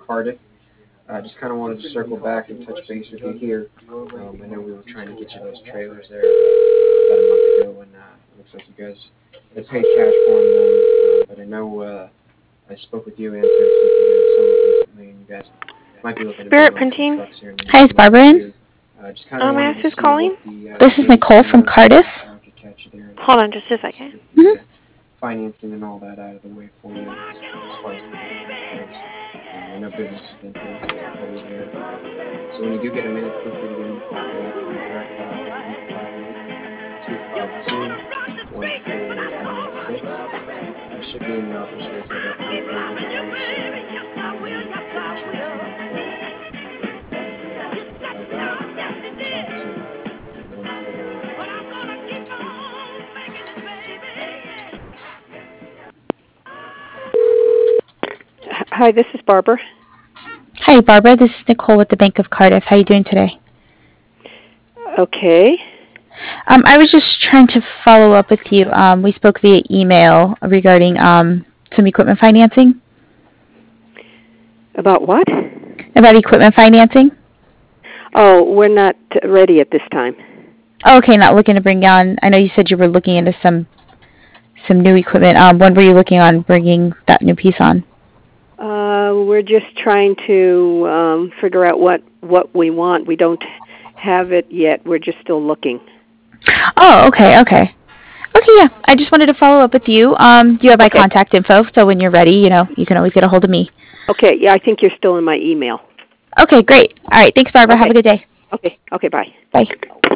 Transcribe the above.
Cardiff. Just kind of wanted to circle back and touch base with you here. I know we were trying to get you those trailers there about a month ago, and it looks like you guys had paid cash for them. But I know I spoke with you and somewhat recently, and you guys might be looking to Spirit bring on some Printing. trucks here in the Hi, next is month Barbara or in? two. Just kind of wanted Ask to who's see calling? what the This is cadence Nicole on from was so Cardiff. I could catch you there in Hold on August. just a second. Get Mhm. the financing and all that out of the way for you as far as the payment goes. I know business has been pretty hectic for you there. So when you do get a minute, feel free to give me a call back. My direct dial is 858-252-1496. I should be in the office here till about 3:30 today, so we'll get you as many qualified customers as I can talk to going forward. Hi, this is Barbara. Hi, Barbara. This is Nicole with the Bank of Cardiff. How are you doing today? Okay. I was just trying to follow up with you. We spoke via email regarding some equipment financing. About what? About equipment financing? Oh, we're not ready at this time. Oh, okay, not looking to bring on. I know you said you were looking into some new equipment. When were you looking on bringing that new piece on? We're just trying to figure out what we want. We don't have it yet. We're just still looking. Oh, okay. Okay, yeah. I just wanted to follow up with you. You have my contact info, so when you're ready, you can always get a hold of me. Okay, yeah, I think you're still in my email. Okay, great. All right, thanks, Barbara. Have a good day. Okay, bye. Bye.